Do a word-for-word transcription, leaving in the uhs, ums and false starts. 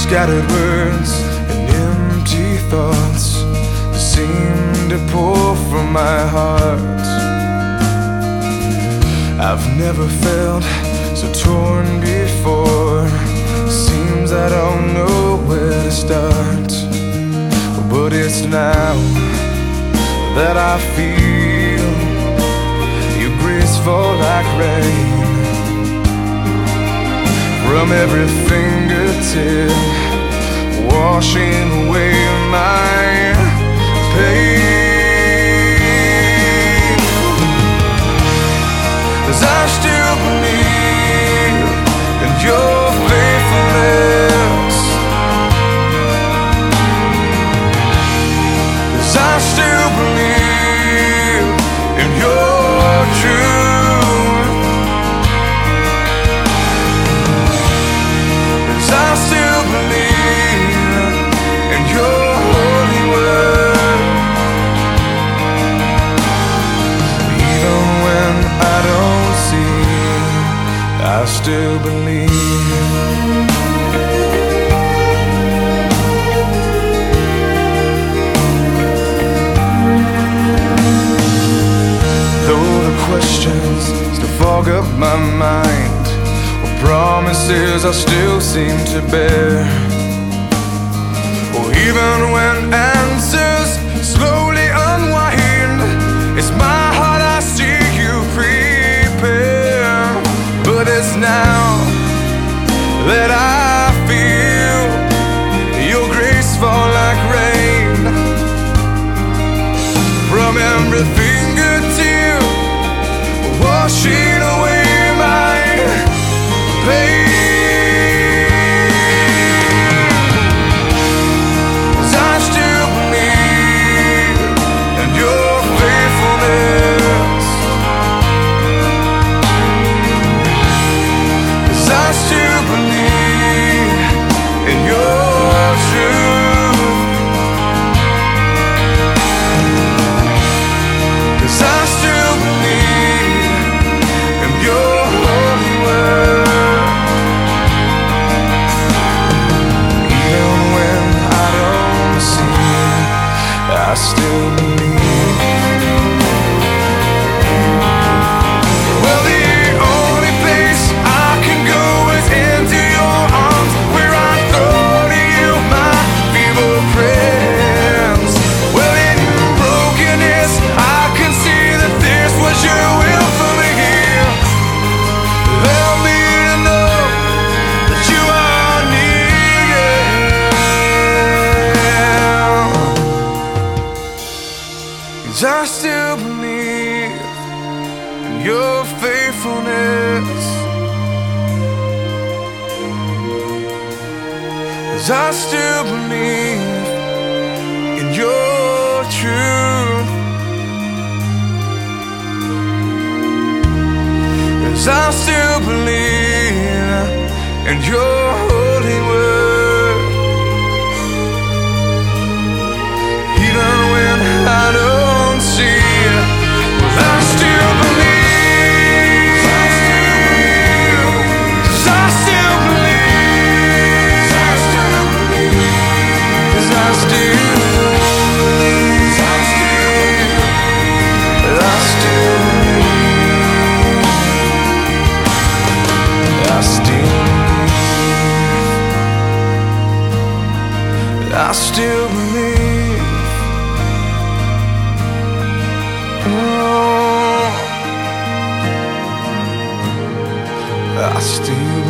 scattered words and empty thoughts that seem to pour from my heart. I've never felt so torn before. Seems I don't know where to start, but it's now that I feel your grace fall like rain from every fingertip, washing away my pain. 'Cause I still believe in your faithfulness. 'Cause I still believe in your truth. 'Cause I still believe in your holy word. Even when I don't see, I still believe. Though the questions still fog up my mind, or promises I still seem to bear, or even when answers slowly unwind, it's my heart I see you prepare. But it's now that I feel your grace fall like rain from every fingertip, washing away my pain. 'Cause I still believe in your faithfulness. 'Cause I still believe in your truth. 'Cause I still believe in your holy word. Even when I don't see, I still believe. Well, the only place I can go is into your arms, where I throw to you my feeble prayers. Well, in brokenness, I can see that this was your will for me here. Help me to know that you are near. 'Cause I still believe in your faithfulness. 'Cause I still believe in your truth. 'Cause I still believe in your holy word. Even when I don't see it, well, I still believe. 'Cause I still believe. 'Cause I still believe. 'Cause I still believe. 'Cause I still believe. I still believe. I still believe. Oh, I still